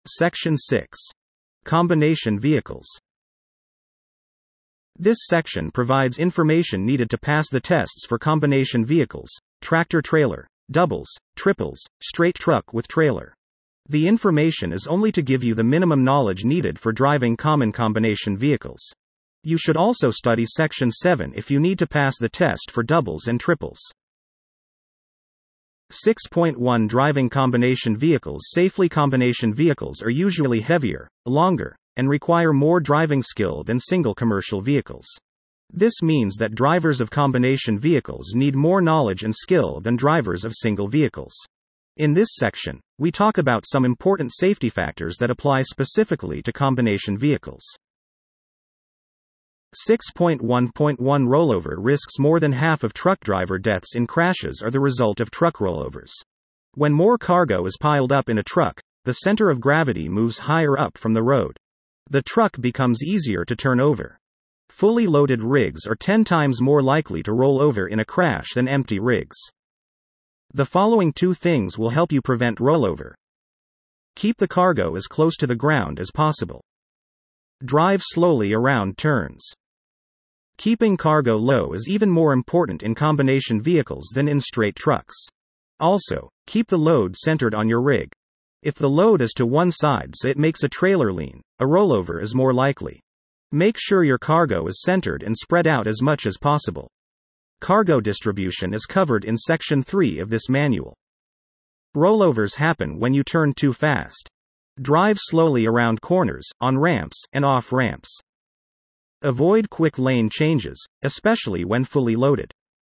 Section 6. Combination vehicles. This section provides information needed to pass the tests for combination vehicles, tractor-trailer, doubles, triples, straight truck with trailer. The information is only to give you the minimum knowledge needed for driving common combination vehicles. You should also study Section 7 if you need to pass the test for doubles and triples. 6.1 Driving combination vehicles safely. Combination vehicles are usually heavier, longer, and require more driving skill than single commercial vehicles. This means that drivers of combination vehicles need more knowledge and skill than drivers of single vehicles. In this section, we talk about some important safety factors that apply specifically to combination vehicles. 6.1.1 Rollover risks. More than half of truck driver deaths in crashes are the result of truck rollovers. When more cargo is piled up in a truck, the center of gravity moves higher up from the road. The truck becomes easier to turn over. Fully loaded rigs are 10 times more likely to roll over in a crash than empty rigs. The following two things will help you prevent rollover. Keep the cargo as close to the ground as possible. Drive slowly around turns. Keeping cargo low is even more important in combination vehicles than in straight trucks. Also, keep the load centered on your rig. If the load is to one side so it makes a trailer lean, a rollover is more likely. Make sure your cargo is centered and spread out as much as possible. Cargo distribution is covered in Section 3 of this manual. Rollovers happen when you turn too fast. Drive slowly around corners, on ramps, and off ramps. Avoid quick lane changes, especially when fully loaded.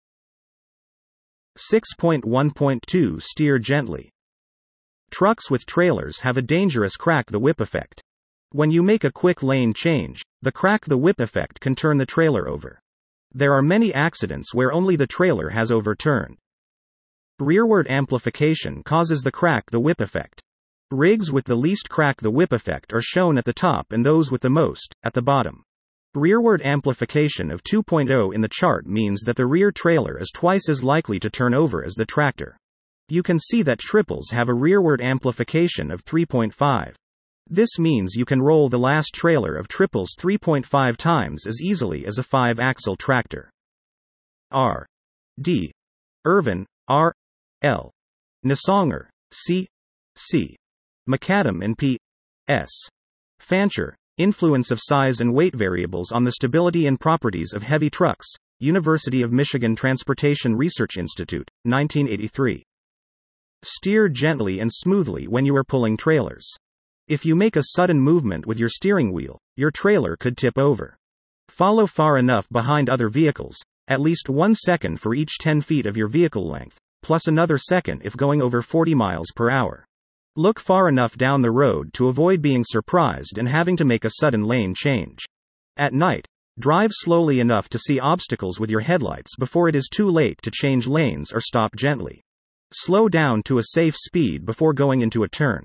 6.1.2 Steer gently. Trucks with trailers have a dangerous crack the whip effect. When you make a quick lane change, the crack the whip effect can turn the trailer over. There are many accidents where only the trailer has overturned. Rearward amplification causes the crack the whip effect. Rigs with the least crack the whip effect are shown at the top and those with the most, at the bottom. Rearward amplification of 2.0 in the chart means that the rear trailer is twice as likely to turn over as the tractor. You can see that triples have a rearward amplification of 3.5. This means you can roll the last trailer of triples 3.5 times as easily as a 5-axle tractor. R. D. Irvin, R. L. Nissonger, C. C. McAdam and P. S. Fancher, Influence of Size and Weight Variables on the Stability and Properties of Heavy Trucks, University of Michigan Transportation Research Institute, 1983. Steer gently and smoothly when you are pulling trailers. If you make a sudden movement with your steering wheel, your trailer could tip over. Follow far enough behind other vehicles, at least 1 second for each 10 feet of your vehicle length, plus another second if going over 40 miles per hour. Look far enough down the road to avoid being surprised and having to make a sudden lane change. At night, drive slowly enough to see obstacles with your headlights before it is too late to change lanes or stop gently. Slow down to a safe speed before going into a turn.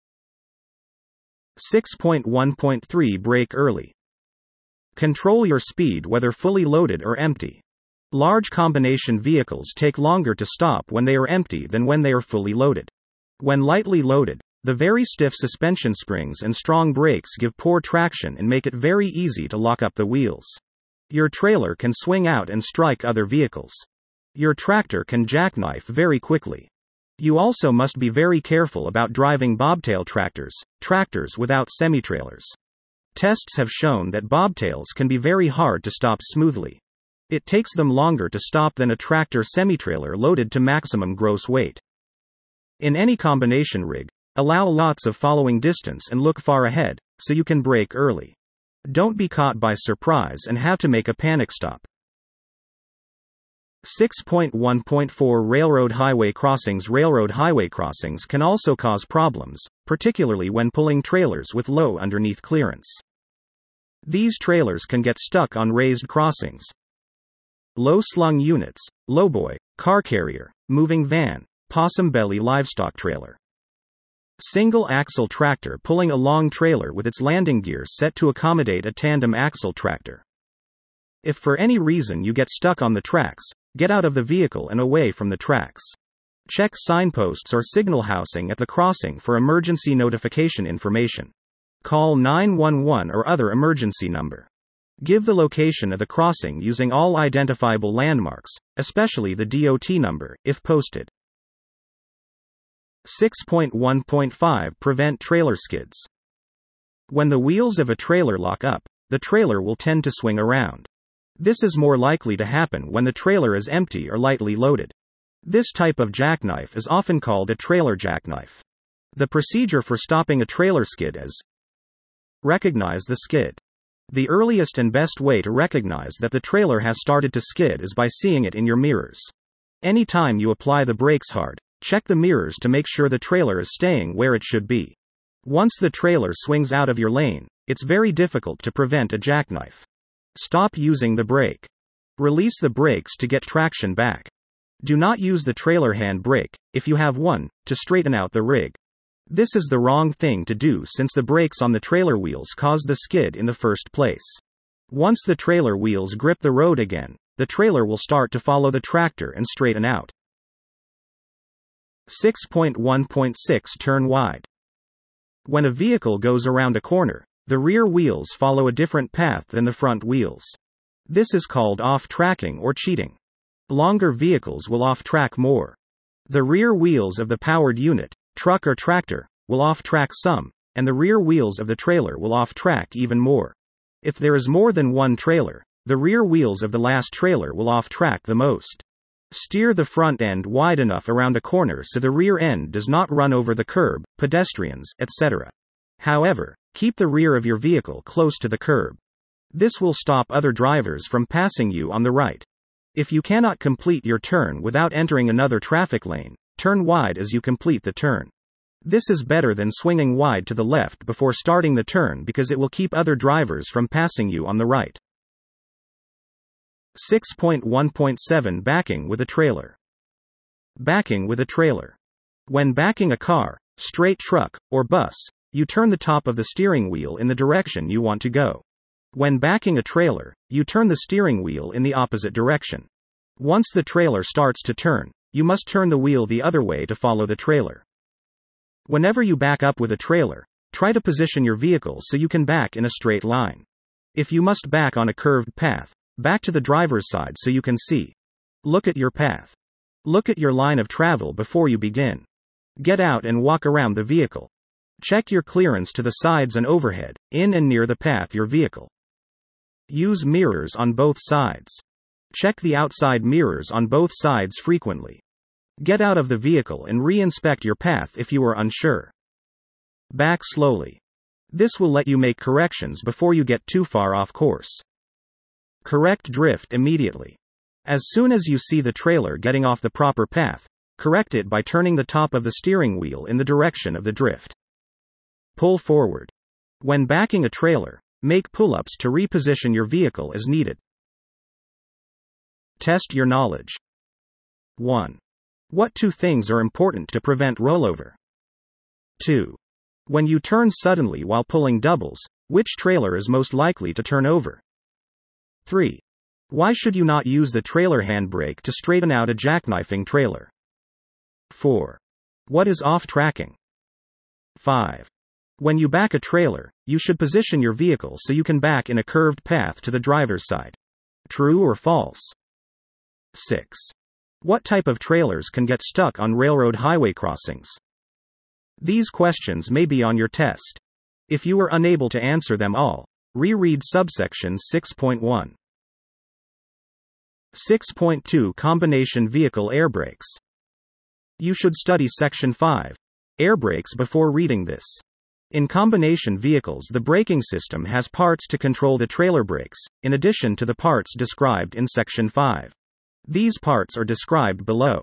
6.1.3 Brake early. Control your speed whether fully loaded or empty. Large combination vehicles take longer to stop when they are empty than when they are fully loaded. When lightly loaded, the very stiff suspension springs and strong brakes give poor traction and make it very easy to lock up the wheels. Your trailer can swing out and strike other vehicles. Your tractor can jackknife very quickly. You also must be very careful about driving bobtail tractors without semi-trailers. Tests have shown that bobtails can be very hard to stop smoothly. It takes them longer to stop than a tractor semi-trailer loaded to maximum gross weight. In any combination rig, allow lots of following distance and look far ahead, so you can brake early. Don't be caught by surprise and have to make a panic stop. 6.1.4 Railroad highway crossings. Railroad highway crossings can also cause problems, particularly when pulling trailers with low underneath clearance. These trailers can get stuck on raised crossings. Low slung units, lowboy, car carrier, moving van, possum belly livestock trailer. Single axle tractor pulling a long trailer with its landing gear set to accommodate a tandem axle tractor. If for any reason you get stuck on the tracks, get out of the vehicle and away from the tracks. Check signposts or signal housing at the crossing for emergency notification information. Call 911 or other emergency number. Give the location of the crossing using all identifiable landmarks, especially the DOT number, if posted. 6.1.5 Prevent trailer skids. When the wheels of a trailer lock up, the trailer will tend to swing around. This is more likely to happen when the trailer is empty or lightly loaded. This type of jackknife is often called a trailer jackknife. The procedure for stopping a trailer skid is: recognize the skid. The earliest and best way to recognize that the trailer has started to skid is by seeing it in your mirrors. Anytime you apply the brakes hard, check the mirrors to make sure the trailer is staying where it should be. Once the trailer swings out of your lane, it's very difficult to prevent a jackknife. Stop using the brake. Release the brakes to get traction back. Do not use the trailer hand brake, if you have one, to straighten out the rig. This is the wrong thing to do since the brakes on the trailer wheels cause the skid in the first place. Once the trailer wheels grip the road again, the trailer will start to follow the tractor and straighten out. 6.1.6 Turn wide. When a vehicle goes around a corner, the rear wheels follow a different path than the front wheels. This is called off-tracking or cheating. Longer vehicles will off-track more. The rear wheels of the powered unit, truck or tractor, will off-track some, and the rear wheels of the trailer will off-track even more. If there is more than one trailer, the rear wheels of the last trailer will off-track the most. Steer the front end wide enough around a corner so the rear end does not run over the curb, pedestrians, etc. However, keep the rear of your vehicle close to the curb. This will stop other drivers from passing you on the right. If you cannot complete your turn without entering another traffic lane, turn wide as you complete the turn. This is better than swinging wide to the left before starting the turn because it will keep other drivers from passing you on the right. 6.1.7 Backing with a trailer. Backing with a trailer. When backing a car, straight truck, or bus, you turn the top of the steering wheel in the direction you want to go. When backing a trailer, you turn the steering wheel in the opposite direction. Once the trailer starts to turn, you must turn the wheel the other way to follow the trailer. Whenever you back up with a trailer, try to position your vehicle so you can back in a straight line. If you must back on a curved path, back to the driver's side so you can see. Look at your path. Look at your line of travel before you begin. Get out and walk around the vehicle. Check your clearance to the sides and overhead, in and near the path your vehicle. Use mirrors on both sides. Check the outside mirrors on both sides frequently. Get out of the vehicle and re-inspect your path if you are unsure. Back slowly. This will let you make corrections before you get too far off course. Correct drift immediately. As soon as you see the trailer getting off the proper path, correct it by turning the top of the steering wheel in the direction of the drift. Pull forward. When backing a trailer, make pull-ups to reposition your vehicle as needed. Test your knowledge. 1. What two things are important to prevent rollover? 2. When you turn suddenly while pulling doubles, which trailer is most likely to turn over? 3. Why should you not use the trailer handbrake to straighten out a jackknifing trailer? 4. What is off-tracking? 5. When you back a trailer, you should position your vehicle so you can back in a curved path to the driver's side. True or false? 6. What type of trailers can get stuck on railroad highway crossings? These questions may be on your test. If you are unable to answer them all, reread subsection 6.1. 6.2 Combination Vehicle Air Brakes. You should study Section 5, Air Brakes, before reading this. In combination vehicles, the braking system has parts to control the trailer brakes, in addition to the parts described in Section 5. These parts are described below.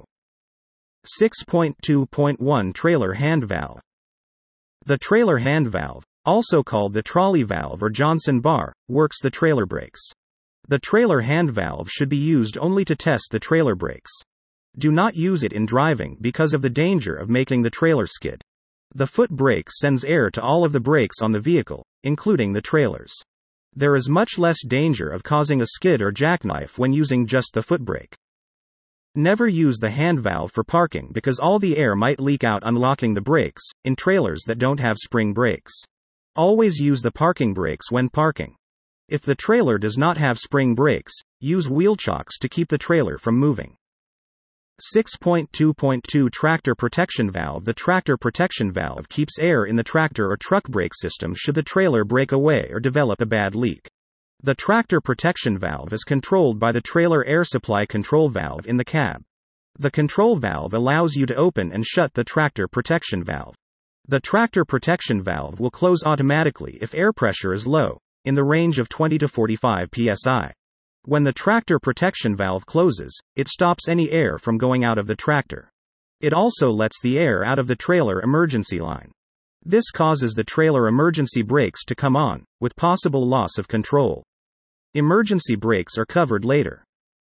6.2.1 Trailer Hand Valve. The trailer hand valve, also called the trolley valve or Johnson bar, works the trailer brakes. The trailer hand valve should be used only to test the trailer brakes. Do not use it in driving because of the danger of making the trailer skid. The foot brake sends air to all of the brakes on the vehicle, including the trailers. There is much less danger of causing a skid or jackknife when using just the foot brake. Never use the hand valve for parking because all the air might leak out unlocking the brakes, in trailers that don't have spring brakes. Always use the parking brakes when parking. If the trailer does not have spring brakes, use wheel chocks to keep the trailer from moving. 6.2.2 Tractor Protection Valve. The tractor protection valve keeps air in the tractor or truck brake system should the trailer break away or develop a bad leak. The tractor protection valve is controlled by the trailer air supply control valve in the cab. The control valve allows you to open and shut the tractor protection valve. The tractor protection valve will close automatically if air pressure is low, in the range of 20 to 45 psi. When the tractor protection valve closes, it stops any air from going out of the tractor. It also lets the air out of the trailer emergency line. This causes the trailer emergency brakes to come on, with possible loss of control. Emergency brakes are covered later.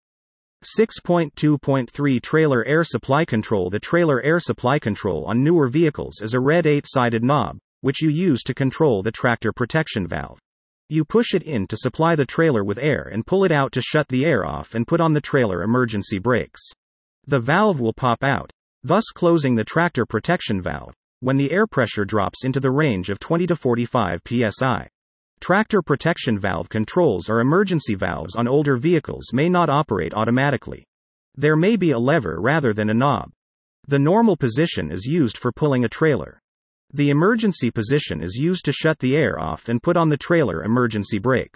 6.2.3 Trailer Air Supply Control. The trailer air supply control on newer vehicles is a red 8-sided knob, which you use to control the tractor protection valve. You push it in to supply the trailer with air and pull it out to shut the air off and put on the trailer emergency brakes. The valve will pop out, thus closing the tractor protection valve, when the air pressure drops into the range of 20 to 45 psi. Tractor protection valve controls or emergency valves on older vehicles may not operate automatically. There may be a lever rather than a knob. The normal position is used for pulling a trailer. The emergency position is used to shut the air off and put on the trailer emergency brakes.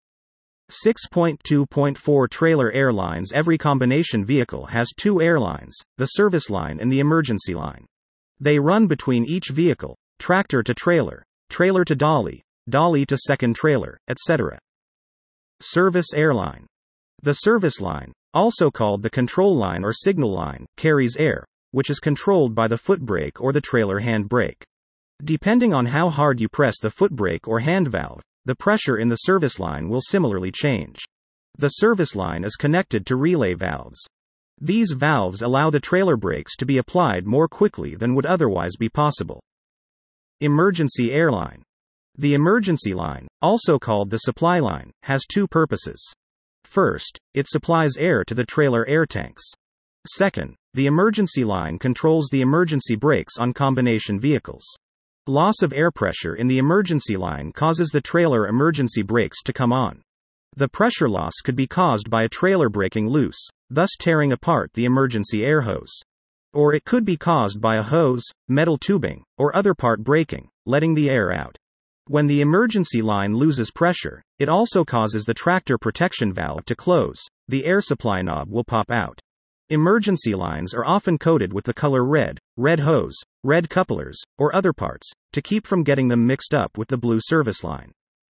6.2.4 Trailer air lines. Every combination vehicle has two air lines, the service line and the emergency line. They run between each vehicle, tractor to trailer, trailer to dolly, dolly to second trailer, etc. Service airline. The service line, also called the control line or signal line, carries air, which is controlled by the foot brake or the trailer hand brake. Depending on how hard you press the foot brake or hand valve, the pressure in the service line will similarly change. The service line is connected to relay valves. These valves allow the trailer brakes to be applied more quickly than would otherwise be possible. Emergency airline. The emergency line, also called the supply line, has two purposes. First, it supplies air to the trailer air tanks. Second, the emergency line controls the emergency brakes on combination vehicles. Loss of air pressure in the emergency line causes the trailer emergency brakes to come on. The pressure loss could be caused by a trailer breaking loose, thus tearing apart the emergency air hose. Or it could be caused by a hose, metal tubing, or other part breaking, letting the air out. When the emergency line loses pressure, it also causes the tractor protection valve to close, the air supply knob will pop out. Emergency lines are often coated with the color red, red hose, red couplers, or other parts, to keep from getting them mixed up with the blue service line.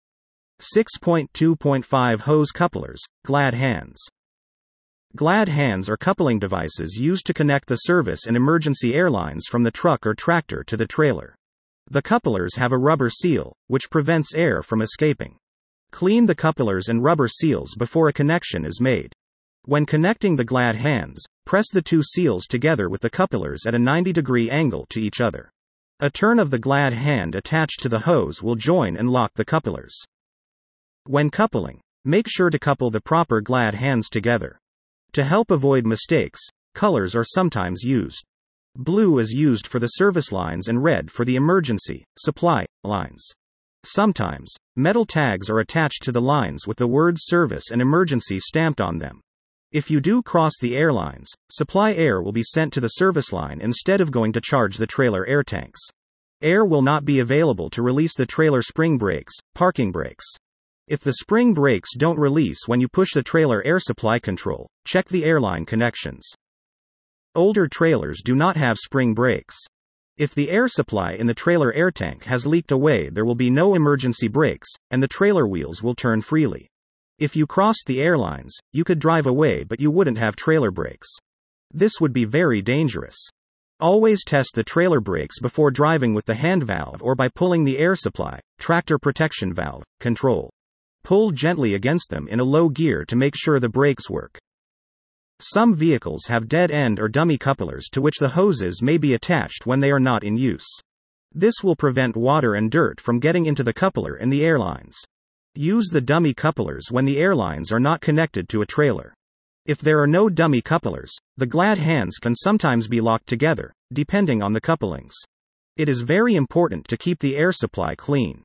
6.2.5 Hose couplers, glad hands. Glad hands are coupling devices used to connect the service and emergency air lines from the truck or tractor to the trailer. The couplers have a rubber seal, which prevents air from escaping. Clean the couplers and rubber seals before a connection is made. When connecting the glad hands, press the two seals together with the couplers at a 90-degree angle to each other. A turn of the glad hand attached to the hose will join and lock the couplers. When coupling, make sure to couple the proper glad hands together. To help avoid mistakes, colors are sometimes used. Blue is used for the service lines and red for the emergency, supply, lines. Sometimes, metal tags are attached to the lines with the words service and emergency stamped on them. If you do cross the airlines, supply air will be sent to the service line instead of going to charge the trailer air tanks. Air will not be available to release the trailer spring brakes, parking brakes. If the spring brakes don't release when you push the trailer air supply control, check the airline connections. Older trailers do not have spring brakes. If the air supply in the trailer air tank has leaked away, there will be no emergency brakes, and the trailer wheels will turn freely. If you crossed the airlines, you could drive away but you wouldn't have trailer brakes. This would be very dangerous. Always test the trailer brakes before driving with the hand valve or by pulling the air supply, tractor protection valve, control. Pull gently against them in a low gear to make sure the brakes work. Some vehicles have dead-end or dummy couplers to which the hoses may be attached when they are not in use. This will prevent water and dirt from getting into the coupler and the airlines. Use the dummy couplers when the airlines are not connected to a trailer. If there are no dummy couplers, the glad hands can sometimes be locked together, depending on the couplings. It is very important to keep the air supply clean.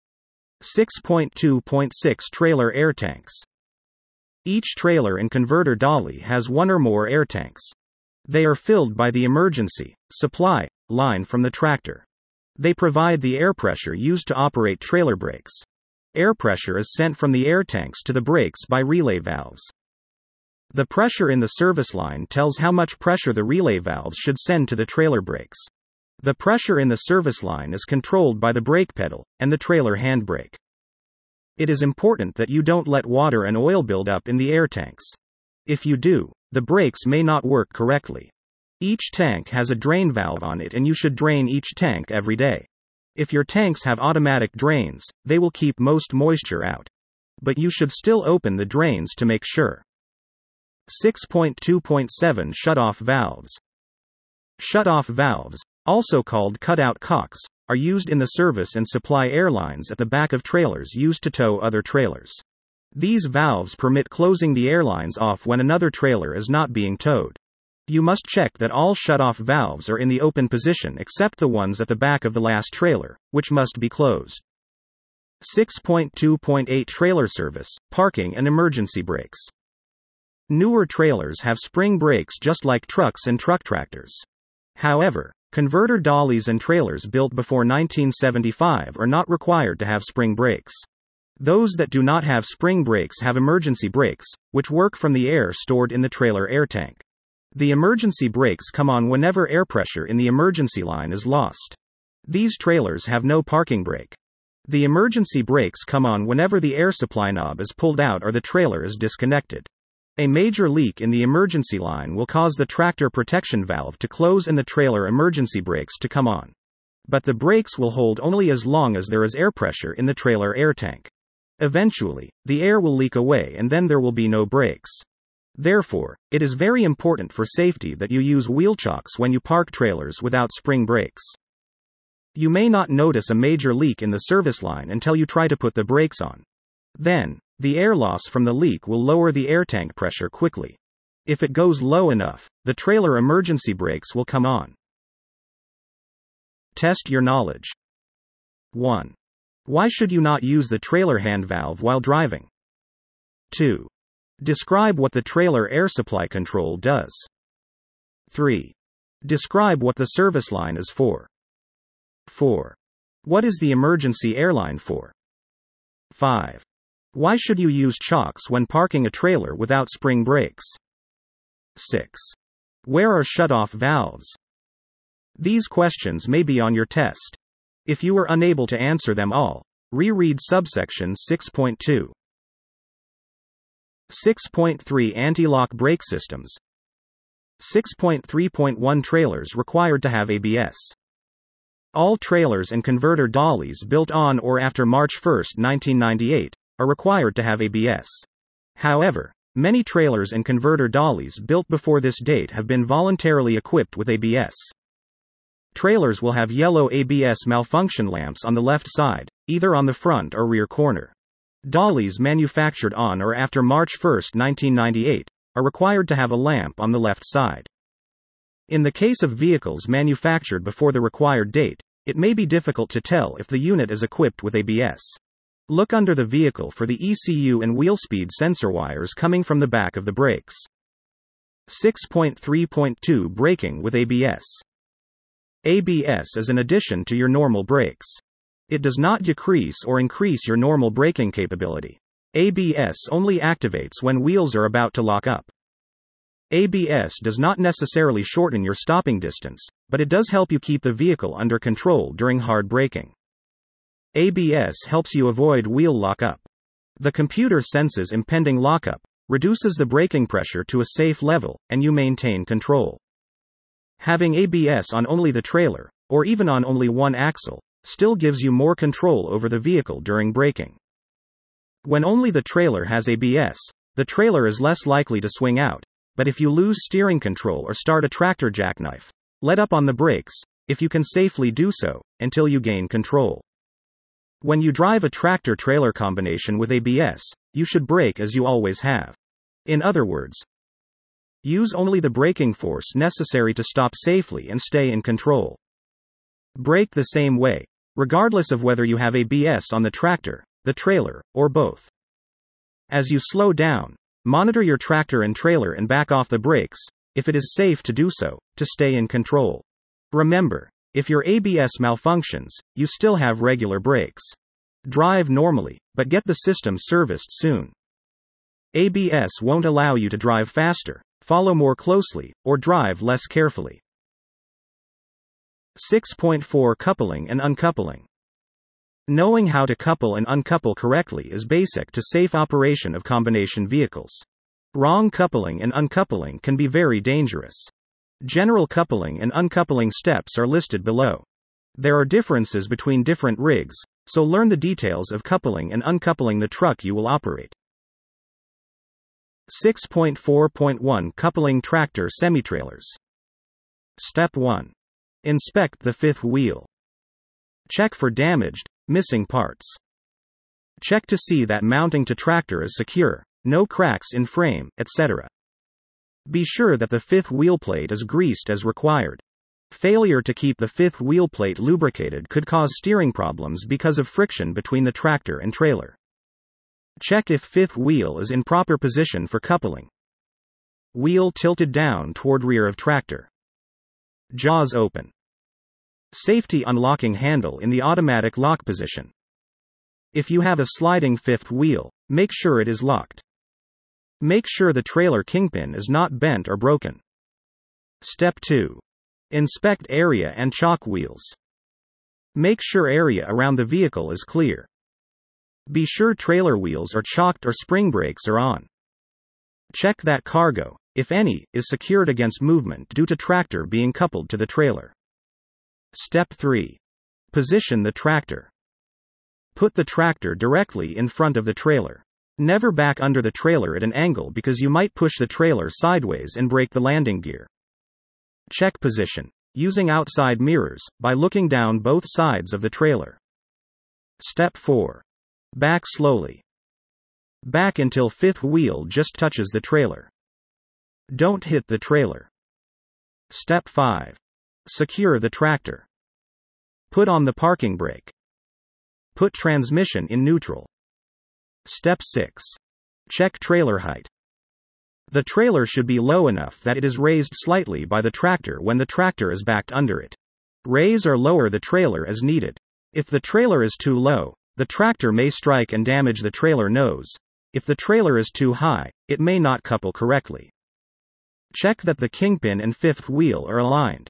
6.2.6 Trailer air tanks. Each trailer and converter dolly has one or more air tanks. They are filled by the emergency supply line from the tractor. They provide the air pressure used to operate trailer brakes. Air pressure is sent from the air tanks to the brakes by relay valves. The pressure in the service line tells how much pressure the relay valves should send to the trailer brakes. The pressure in the service line is controlled by the brake pedal and the trailer handbrake. It is important that you don't let water and oil build up in the air tanks. If you do, the brakes may not work correctly. Each tank has a drain valve on it and you should drain each tank every day. If your tanks have automatic drains, they will keep most moisture out. But you should still open the drains to make sure. 6.2.7 Shutoff valves. Shutoff valves, also called cutout cocks, are used in the service and supply airlines at the back of trailers used to tow other trailers. These valves permit closing the airlines off when another trailer is not being towed. You must check that all shutoff valves are in the open position except the ones at the back of the last trailer, which must be closed. 6.2.8 Trailer service, parking and emergency brakes. Newer trailers have spring brakes just like trucks and truck tractors. However, converter dollies and trailers built before 1975 are not required to have spring brakes. Those that do not have spring brakes have emergency brakes, which work from the air stored in the trailer air tank. The emergency brakes come on whenever air pressure in the emergency line is lost. These trailers have no parking brake. The emergency brakes come on whenever the air supply knob is pulled out or the trailer is disconnected. A major leak in the emergency line will cause the tractor protection valve to close and the trailer emergency brakes to come on. But the brakes will hold only as long as there is air pressure in the trailer air tank. Eventually, the air will leak away and then there will be no brakes. Therefore, it is very important for safety that you use wheel chocks when you park trailers without spring brakes. You may not notice a major leak in the service line until you try to put the brakes on. Then, the air loss from the leak will lower the air tank pressure quickly. If it goes low enough, the trailer emergency brakes will come on. Test your knowledge. 1. Why should you not use the trailer hand valve while driving? 2. Describe what the trailer air supply control does. 3. Describe what the service line is for. 4. What is the emergency airline for? 5. Why should you use chocks when parking a trailer without spring brakes? 6. Where are shutoff valves? These questions may be on your test. If you are unable to answer them all, reread subsection 6.2. 6.3 Anti-lock brake systems. 6.3.1 Trailers required to have ABS. All trailers and converter dollies built on or after March 1, 1998, are required to have ABS. However, many trailers and converter dollies built before this date have been voluntarily equipped with ABS. Trailers will have yellow ABS malfunction lamps on the left side, either on the front or rear corner. Dollies manufactured on or after March 1, 1998, are required to have a lamp on the left side. In the case of vehicles manufactured before the required date, it may be difficult to tell if the unit is equipped with ABS. Look under the vehicle for the ECU and wheel speed sensor wires coming from the back of the brakes. 6.3.2 Braking with ABS. ABS is an addition to your normal brakes. It does not decrease or increase your normal braking capability. ABS only activates when wheels are about to lock up. ABS does not necessarily shorten your stopping distance, but it does help you keep the vehicle under control during hard braking. ABS helps you avoid wheel lockup. The computer senses impending lockup, reduces the braking pressure to a safe level, and you maintain control. Having ABS on only the trailer, or even on only one axle, still gives you more control over the vehicle during braking. When only the trailer has ABS, the trailer is less likely to swing out, but if you lose steering control or start a tractor jackknife, let up on the brakes, if you can safely do so, until you gain control. When you drive a tractor-trailer combination with ABS, you should brake as you always have. In other words, Use only the braking force necessary to stop safely and stay in control. Brake the same way, regardless of whether you have ABS on the tractor, the trailer, or both. As you slow down, monitor your tractor and trailer and back off the brakes, if it is safe to do so, to stay in control. Remember, if your ABS malfunctions, you still have regular brakes. Drive normally, but get the system serviced soon. ABS won't allow you to drive faster, follow more closely, or drive less carefully. 6.4 Coupling and uncoupling. Knowing how to couple and uncouple correctly is basic to safe operation of combination vehicles. Wrong coupling and uncoupling can be very dangerous. General coupling and uncoupling steps are listed below. There are differences between different rigs, so learn the details of coupling and uncoupling the truck you will operate. 6.4.1 Coupling tractor semi-trailers. Step 1. Inspect the fifth wheel. Check for damaged, missing parts. Check to see that mounting to tractor is secure, no cracks in frame, etc. Be sure that the fifth wheel plate is greased as required. Failure to keep the fifth wheel plate lubricated could cause steering problems because of friction between the tractor and trailer. Check if fifth wheel is in proper position for coupling. Wheel tilted down toward rear of tractor. Jaws open. Safety unlocking handle in the automatic lock position. If you have a sliding fifth wheel, make sure it is locked. Make sure the trailer kingpin is not bent or broken. Step 2. Inspect area and chock wheels. Make sure area around the vehicle is clear. Be sure trailer wheels are chocked or spring brakes are on. Check that cargo, if any, is secured against movement due to tractor being coupled to the trailer. Step 3. Position the tractor. Put the tractor directly in front of the trailer. Never back under the trailer at an angle because you might push the trailer sideways and break the landing gear. Check position, using outside mirrors, by looking down both sides of the trailer. Step 4. Back slowly. Back until fifth wheel just touches the trailer. Don't hit the trailer. Step 5. Secure the tractor. Put on the parking brake. Put transmission in neutral. Step 6. Check trailer height. The trailer should be low enough that it is raised slightly by the tractor when the tractor is backed under it. Raise or lower the trailer as needed. If the trailer is too low, the tractor may strike and damage the trailer nose. If the trailer is too high, it may not couple correctly. Check that the kingpin and fifth wheel are aligned.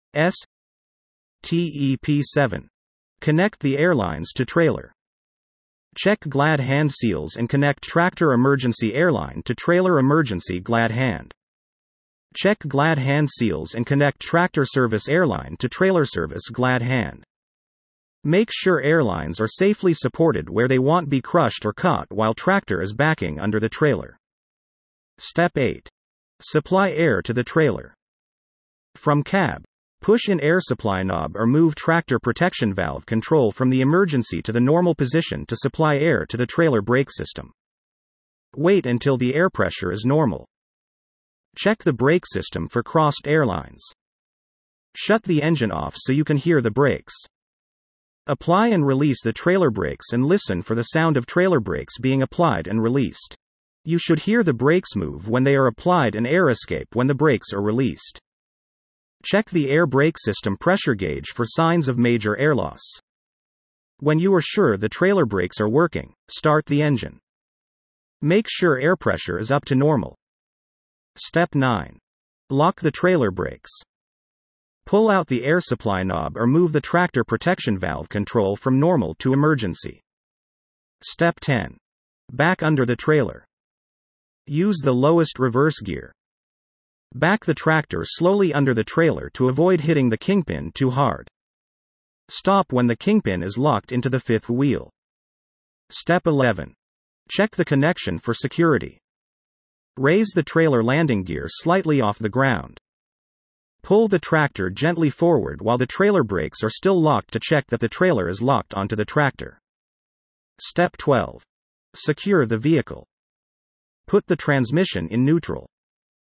Step 7. Connect the airlines to trailer. Check glad hand seals and connect tractor emergency airline to trailer emergency glad hand. Check glad hand seals and connect tractor service airline to trailer service glad hand. Make sure airlines are safely supported where they won't be crushed or caught while tractor is backing under the trailer. Step 8. Supply air to the trailer. From cab, push in air supply knob or move tractor protection valve control from the emergency to the normal position to supply air to the trailer brake system. Wait until the air pressure is normal. Check the brake system for crossed air lines. Shut the engine off so you can hear the brakes. Apply and release the trailer brakes and listen for the sound of trailer brakes being applied and released. You should hear the brakes move when they are applied and air escape when the brakes are released. Check the air brake system pressure gauge for signs of major air loss. When you are sure the trailer brakes are working, start the engine. Make sure air pressure is up to normal. Step 9. Lock the trailer brakes. Pull out the air supply knob or move the tractor protection valve control from normal to emergency. Step 10. Back under the trailer. Use the lowest reverse gear. Back the tractor slowly under the trailer to avoid hitting the kingpin too hard. Stop when the kingpin is locked into the fifth wheel. Step 11. Check the connection for security. Raise the trailer landing gear slightly off the ground. Pull the tractor gently forward while the trailer brakes are still locked to check that the trailer is locked onto the tractor. Step 12. Secure the vehicle. Put the transmission in neutral.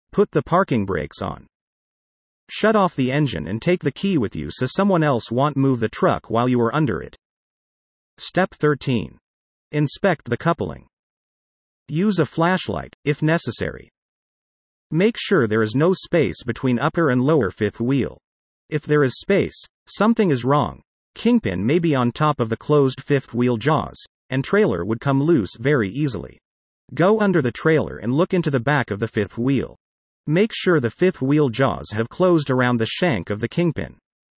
Put the parking brakes on. Shut off the engine and take the key with you so someone else won't move the truck while you are under it. Step 13. Inspect the coupling. Use a flashlight, if necessary. Make sure there is no space between upper and lower fifth wheel. If there is space, something is wrong. Kingpin may be on top of the closed fifth wheel jaws, and trailer would come loose very easily. Go under the trailer and look into the back of the fifth wheel. Make sure the fifth wheel jaws have closed around the shank of the kingpin.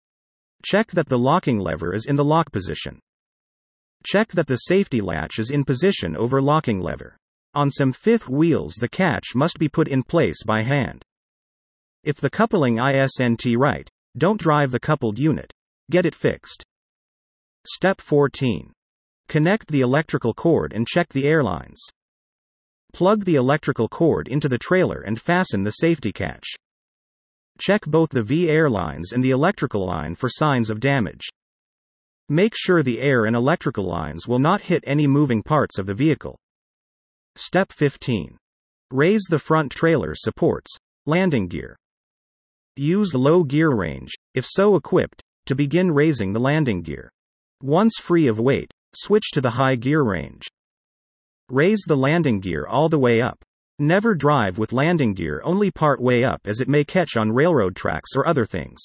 Check that the locking lever is in the lock position. Check that the safety latch is in position over locking lever. On some fifth wheels, the catch must be put in place by hand. If the coupling isn't right, don't drive the coupled unit. Get it fixed. Step 14. Connect the electrical cord and check the air lines. Plug the electrical cord into the trailer and fasten the safety catch. Check both the V-air lines and the electrical line for signs of damage. Make sure the air and electrical lines will not hit any moving parts of the vehicle. Step 15. Raise the front trailer supports, landing gear. Use low gear range, if so equipped, to begin raising the landing gear. Once free of weight, switch to the high gear range. Raise the landing gear all the way up. Never drive with landing gear only part way up, as it may catch on railroad tracks or other things.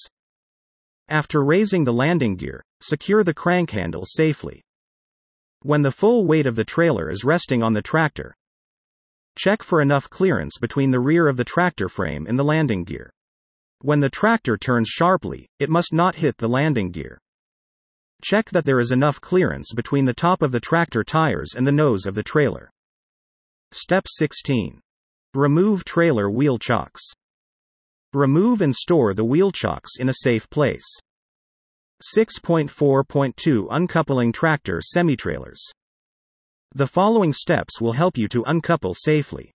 After raising the landing gear, secure the crank handle safely. When the full weight of the trailer is resting on the tractor, check for enough clearance between the rear of the tractor frame and the landing gear. When the tractor turns sharply, it must not hit the landing gear. Check that there is enough clearance between the top of the tractor tires and the nose of the trailer. Step 16. Remove trailer wheel chocks. Remove and store the wheel chocks in a safe place. 6.4.2 Uncoupling tractor semi-trailers. The following steps will help you to uncouple safely.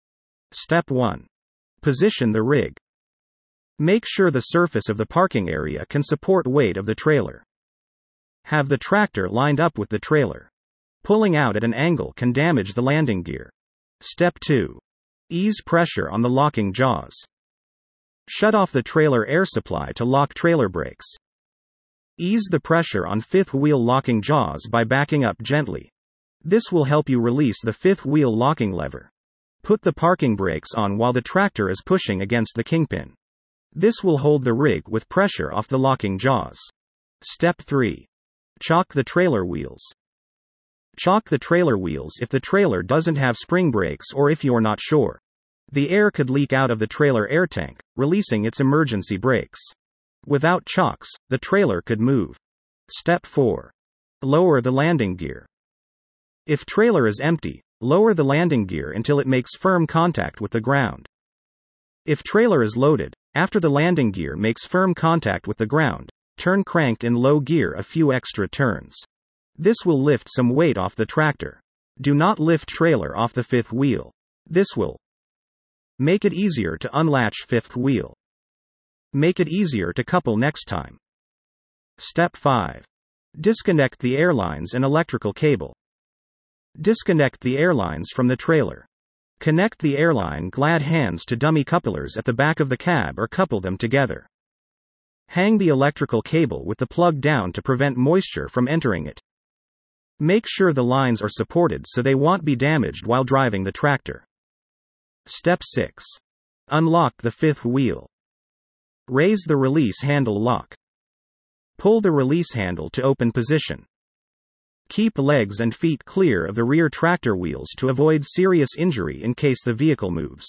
Step 1. Position the rig. Make sure the surface of the parking area can support weight of the trailer. Have the tractor lined up with the trailer. Pulling out at an angle can damage the landing gear. Step 2. Ease pressure on the locking jaws. Shut off the trailer air supply to lock trailer brakes. Ease the pressure on fifth wheel locking jaws by backing up gently. This will help you release the fifth wheel locking lever. Put the parking brakes on while the tractor is pushing against the kingpin. This will hold the rig with pressure off the locking jaws. Step 3. Chock the trailer wheels. Chock the trailer wheels if the trailer doesn't have spring brakes or if you're not sure. The air could leak out of the trailer air tank, releasing its emergency brakes. Without chocks, the trailer could move. Step 4. Lower the landing gear. If trailer is empty, lower the landing gear until it makes firm contact with the ground. If trailer is loaded, after the landing gear makes firm contact with the ground, turn cranked in low gear a few extra turns. This will lift some weight off the tractor. Do not lift trailer off the fifth wheel. This will make it easier to unlatch fifth wheel. Make it easier to couple next time. Step 5. Disconnect the air lines and electrical cable. Disconnect the air lines from the trailer. Connect the airline glad hands to dummy couplers at the back of the cab or couple them together. Hang the electrical cable with the plug down to prevent moisture from entering it. Make sure the lines are supported so they won't be damaged while driving the tractor. Step 6. Unlock the fifth wheel. Raise the release handle lock. Pull the release handle to open position. Keep legs and feet clear of the rear tractor wheels to avoid serious injury in case the vehicle moves.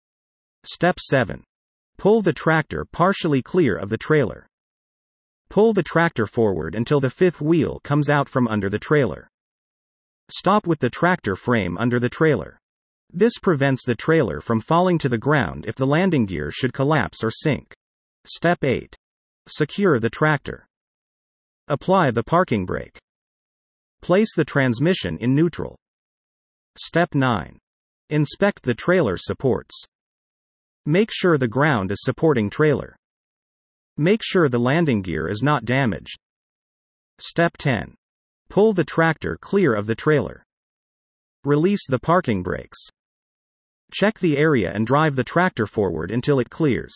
Step 7. Pull the tractor partially clear of the trailer. Pull the tractor forward until the fifth wheel comes out from under the trailer. Stop with the tractor frame under the trailer. This prevents the trailer from falling to the ground if the landing gear should collapse or sink. Step 8. Secure the tractor. Apply the parking brake. Place the transmission in neutral. Step 9. Inspect the trailer supports. Make sure the ground is supporting trailer. Make sure the landing gear is not damaged. Step 10. Pull the tractor clear of the trailer. Release the parking brakes. Check the area and drive the tractor forward until it clears.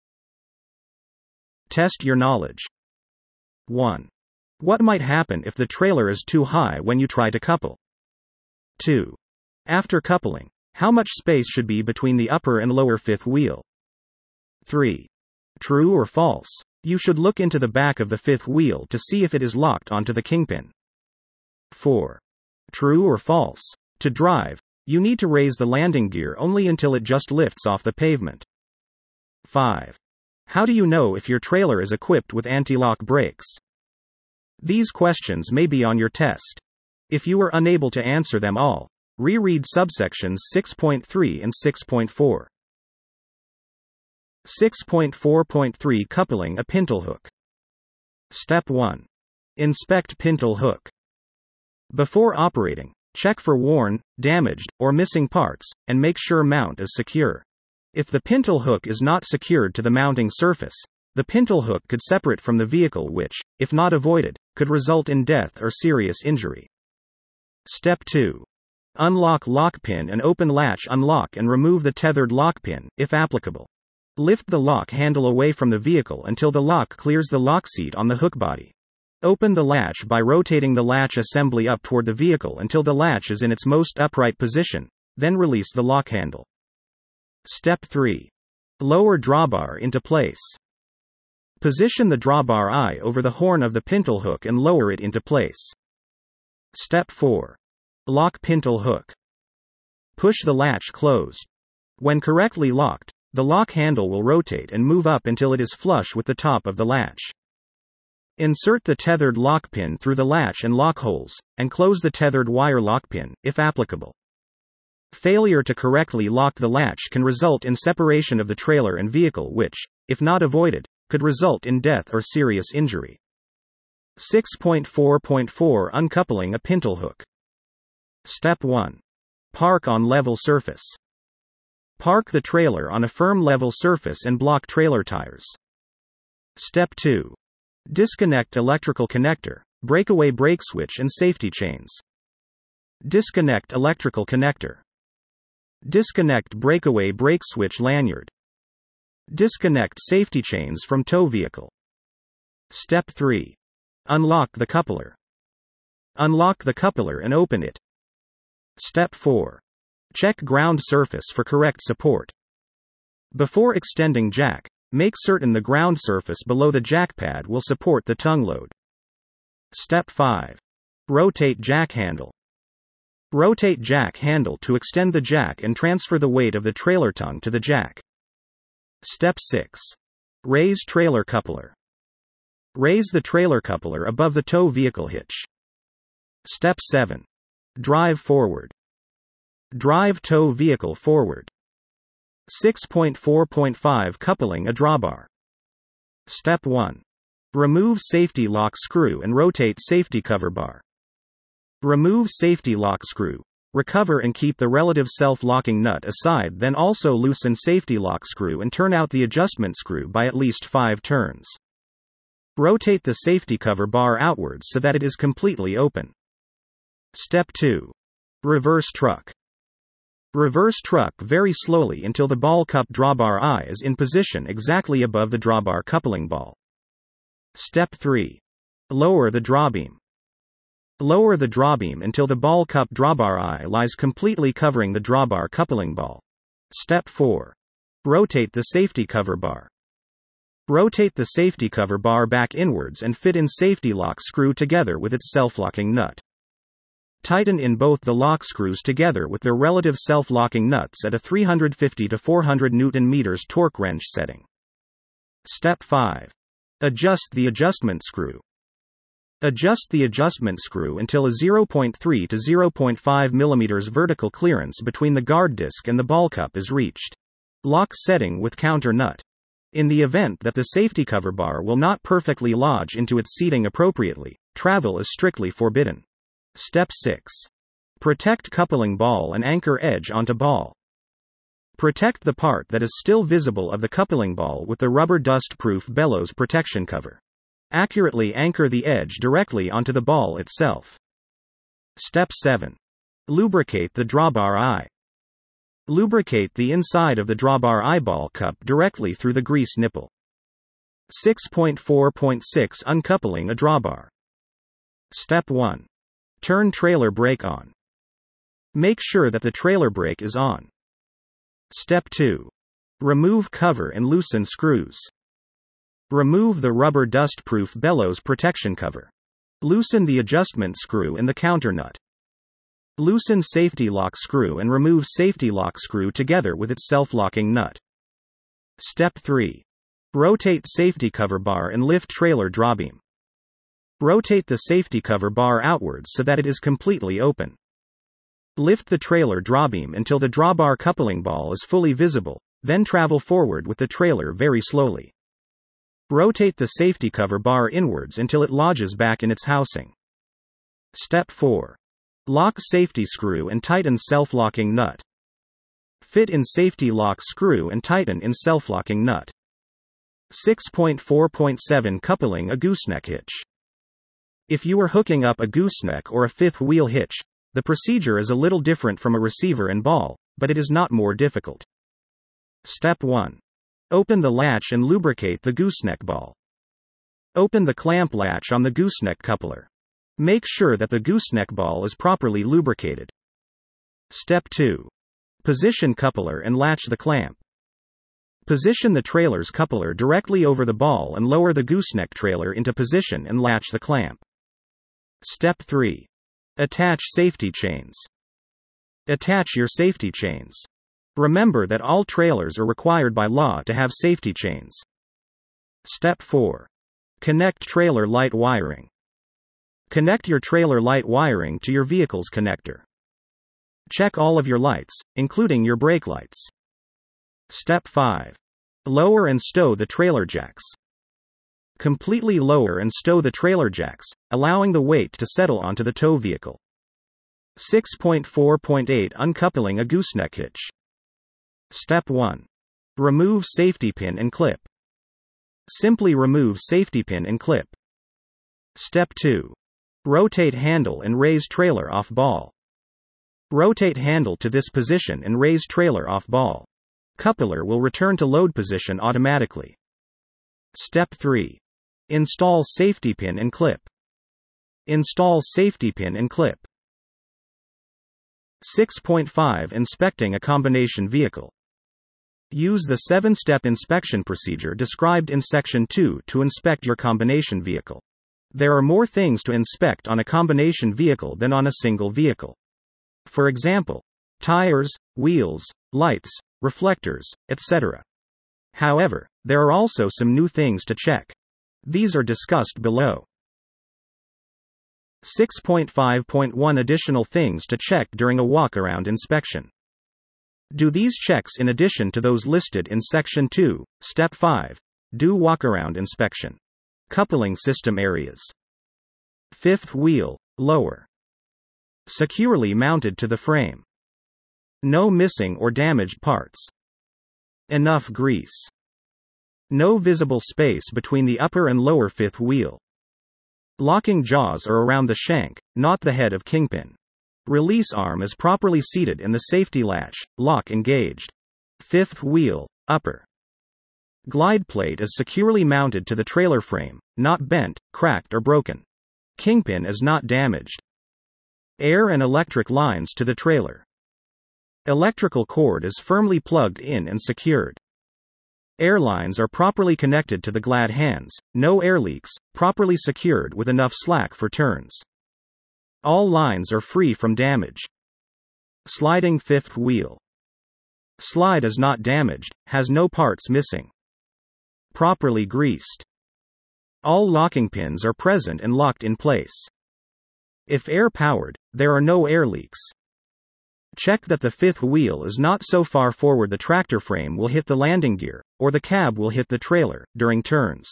Test your knowledge. 1. What might happen if the trailer is too high when you try to couple? 2. After coupling, how much space should be between the upper and lower fifth wheel? 3. True or false? You should look into the back of the fifth wheel to see if it is locked onto the kingpin. 4. True or false? To drive, you need to raise the landing gear only until it just lifts off the pavement. 5. How do you know if your trailer is equipped with anti-lock brakes? These questions may be on your test. If you are unable to answer them all, reread subsections 6.3 and 6.4. 6.4.3 Coupling a pintle hook. Step 1. Inspect pintle hook. Before operating, check for worn, damaged, or missing parts, and make sure mount is secure. If the pintle hook is not secured to the mounting surface, the pintle hook could separate from the vehicle which, if not avoided, could result in death or serious injury. Step 2. Unlock lock pin and open latch. Unlock and remove the tethered lock pin, if applicable. Lift the lock handle away from the vehicle until the lock clears the lock seat on the hook body. Open the latch by rotating the latch assembly up toward the vehicle until the latch is in its most upright position, then release the lock handle. Step 3. Lower drawbar into place. Position the drawbar eye over the horn of the pintle hook and lower it into place. Step 4. Lock pintle hook. Push the latch closed. When correctly locked, the lock handle will rotate and move up until it is flush with the top of the latch. Insert the tethered lock pin through the latch and lock holes, and close the tethered wire lock pin, if applicable. Failure to correctly lock the latch can result in separation of the trailer and vehicle which, if not avoided, could result in death or serious injury. 6.4.4 Uncoupling a pintle hook. Step 1. Park on level surface. Park the trailer on a firm level surface and block trailer tires. Step 2. Disconnect electrical connector, breakaway brake switch and safety chains. Disconnect electrical connector. Disconnect breakaway brake switch lanyard. Disconnect safety chains from tow vehicle. Step 3. Unlock the coupler. Unlock the coupler and open it. Step 4. Check ground surface for correct support. Before extending jack, make certain the ground surface below the jack pad will support the tongue load. Step 5. Rotate jack handle. Rotate jack handle to extend the jack and transfer the weight of the trailer tongue to the jack. Step 6. Raise trailer coupler. Raise the trailer coupler above the tow vehicle hitch. Step 7. Drive forward. Drive tow vehicle forward. 6.4.5 Coupling a drawbar. Step 1. Remove safety lock screw and rotate safety cover bar. Remove safety lock screw. Recover and keep the relative self-locking nut aside, then also loosen safety lock screw and turn out the adjustment screw by at least 5 turns. Rotate the safety cover bar outwards so that it is completely open. Step 2. Reverse truck. Reverse truck very slowly until the ball cup drawbar eye is in position exactly above the drawbar coupling ball. Step 3. Lower the drawbeam. Lower the drawbeam until the ball cup drawbar eye lies completely covering the drawbar coupling ball. Step 4. Rotate the safety cover bar. Rotate the safety cover bar back inwards and fit in safety lock screw together with its self-locking nut. Tighten in both the lock screws together with their relative self-locking nuts at a 350 to 400 Nm torque wrench setting. Step 5. Adjust the adjustment screw. Adjust the adjustment screw until a 0.3 to 0.5 mm vertical clearance between the guard disc and the ball cup is reached. Lock setting with counter nut. In the event that the safety cover bar will not perfectly lodge into its seating appropriately, travel is strictly forbidden. Step 6. Protect coupling ball and anchor edge onto ball. Protect the part that is still visible of the coupling ball with the rubber dust-proof bellows protection cover. Accurately anchor the edge directly onto the ball itself. Step 7. Lubricate the drawbar eye. Lubricate the inside of the drawbar eyeball cup directly through the grease nipple. 6.4.6 Uncoupling a drawbar. Step 1. Turn trailer brake on. Make sure that the trailer brake is on. Step 2. Remove cover and loosen screws. Remove the rubber dust-proof bellows protection cover. Loosen the adjustment screw and the counter nut. Loosen safety lock screw and remove safety lock screw together with its self-locking nut. Step 3. Rotate safety cover bar and lift trailer drawbeam. Rotate the safety cover bar outwards so that it is completely open. Lift the trailer drawbeam until the drawbar coupling ball is fully visible, then travel forward with the trailer very slowly. Rotate the safety cover bar inwards until it lodges back in its housing. Step 4. Lock safety screw and tighten self-locking nut. Fit in safety lock screw and tighten in self-locking nut. 6.4.7 Coupling a gooseneck hitch. If you are hooking up a gooseneck or a fifth wheel hitch, the procedure is a little different from a receiver and ball, but it is not more difficult. Step 1. Open the latch and lubricate the gooseneck ball. Open the clamp latch on the gooseneck coupler. Make sure that the gooseneck ball is properly lubricated. Step 2. Position coupler and latch the clamp. Position the trailer's coupler directly over the ball and lower the gooseneck trailer into position and latch the clamp. Step 3. Attach safety chains. Attach your safety chains. Remember that all trailers are required by law to have safety chains. Step 4. Connect trailer light wiring. Connect your trailer light wiring to your vehicle's connector. Check all of your lights, including your brake lights. Step 5. Lower and stow the trailer jacks. Completely lower and stow the trailer jacks, allowing the weight to settle onto the tow vehicle. 6.4.8 Uncoupling a gooseneck hitch. Step 1. Remove safety pin and clip. Simply remove safety pin and clip. Step 2. Rotate handle and raise trailer off ball. Rotate handle to this position and raise trailer off ball. Coupler will return to load position automatically. Step 3. Install safety pin and clip. Install safety pin and clip. 6.5 Inspecting a combination vehicle. Use the 7-step inspection procedure described in Section 2 to inspect your combination vehicle. There are more things to inspect on a combination vehicle than on a single vehicle. For example, tires, wheels, lights, reflectors, etc. However, there are also some new things to check. These are discussed below. 6.5.1 Additional things to check during a walk-around inspection. Do these checks in addition to those listed in Section 2, Step 5. Do walk-around inspection. Coupling system areas. Fifth wheel, lower. Securely mounted to the frame. No missing or damaged parts. Enough grease. No visible space between the upper and lower fifth wheel. Locking jaws are around the shank, not the head of kingpin. Release arm is properly seated in the safety latch, lock engaged. Fifth wheel, upper. Glide plate is securely mounted to the trailer frame, not bent, cracked or broken. Kingpin is not damaged. Air and electric lines to the trailer. Electrical cord is firmly plugged in and secured. Air lines are properly connected to the glad hands, no air leaks, properly secured with enough slack for turns. All lines are free from damage. Sliding fifth wheel. Slide is not damaged, has no parts missing. Properly greased. All locking pins are present and locked in place. If air-powered, there are no air leaks. Check that the fifth wheel is not so far forward the tractor frame will hit the landing gear, or the cab will hit the trailer, during turns.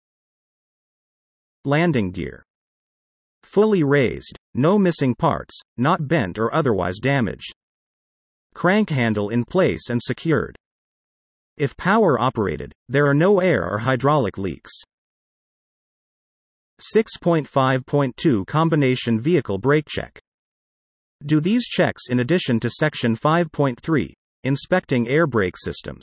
Landing gear. Fully raised, no missing parts, not bent or otherwise damaged. Crank handle in place and secured. If power operated, there are no air or hydraulic leaks. 6.5.2 Combination vehicle brake check. Do these checks in addition to Section 5.3, Inspecting air brake systems.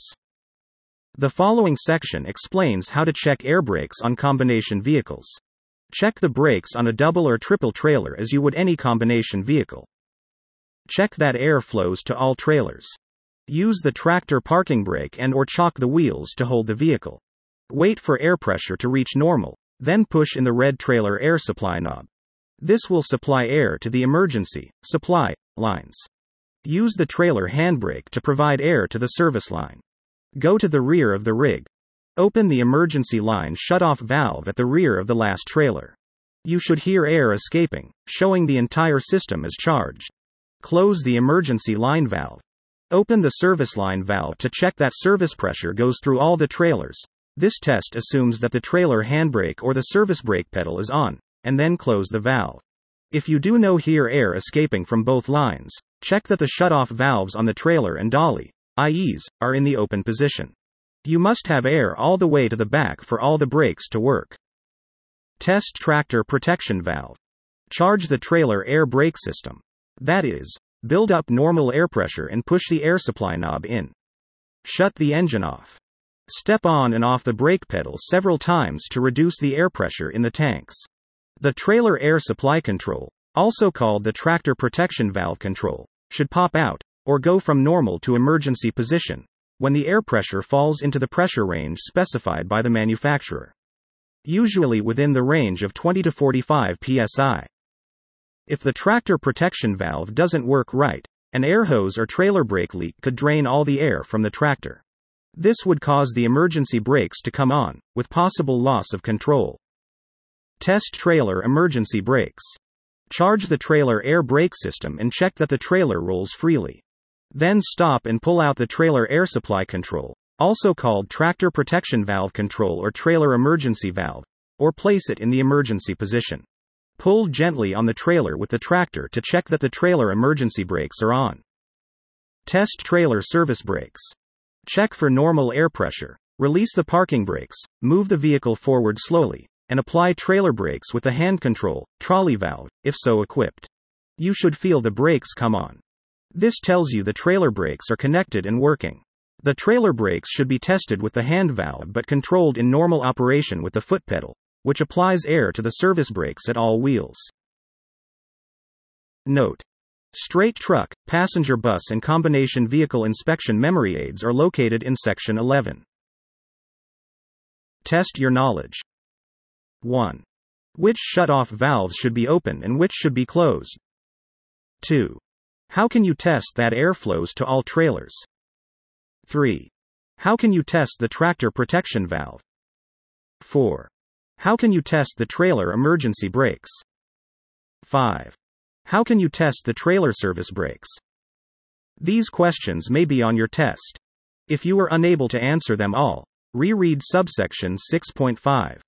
The following section explains how to check air brakes on combination vehicles. Check the brakes on a double or triple trailer as you would any combination vehicle. Check that air flows to all trailers. Use the tractor parking brake and/or chock the wheels to hold the vehicle. Wait for air pressure to reach normal, then push in the red trailer air supply knob. This will supply air to the emergency supply lines. Use the trailer handbrake to provide air to the service line. Go to the rear of the rig. Open the emergency line shutoff valve at the rear of the last trailer. You should hear air escaping, showing the entire system is charged. Close the emergency line valve. Open the service line valve to check that service pressure goes through all the trailers. This test assumes that the trailer handbrake or the service brake pedal is on, and then close the valve. If you do hear air escaping from both lines, check that the shutoff valves on the trailer and dolly, i.e., are in the open position. You must have air all the way to the back for all the brakes to work. Test tractor protection valve. Charge the trailer air brake system. That is, build up normal air pressure and push the air supply knob in. Shut the engine off. Step on and off the brake pedal several times to reduce the air pressure in the tanks. The trailer air supply control, also called the tractor protection valve control, should pop out, or go from normal to emergency position, when the air pressure falls into the pressure range specified by the manufacturer. Usually within the range of 20 to 45 psi. If the tractor protection valve doesn't work right, an air hose or trailer brake leak could drain all the air from the tractor. This would cause the emergency brakes to come on, with possible loss of control. Test trailer emergency brakes. Charge the trailer air brake system and check that the trailer rolls freely. Then stop and pull out the trailer air supply control, also called tractor protection valve control or trailer emergency valve, or place it in the emergency position. Pull gently on the trailer with the tractor to check that the trailer emergency brakes are on. Test trailer service brakes. Check for normal air pressure. Release the parking brakes, move the vehicle forward slowly, and apply trailer brakes with the hand control, trolley valve, if so equipped. You should feel the brakes come on. This tells you the trailer brakes are connected and working. The trailer brakes should be tested with the hand valve but controlled in normal operation with the foot pedal, which applies air to the service brakes at all wheels. Note: straight truck, passenger bus and combination vehicle inspection memory aids are located in section 11. Test your knowledge. 1. Which shutoff valves should be open and which should be closed? 2. How can you test that air flows to all trailers? 3. How can you test the tractor protection valve? 4. How can you test the trailer emergency brakes? 5. How can you test the trailer service brakes? These questions may be on your test. If you are unable to answer them all, reread subsection 6.5.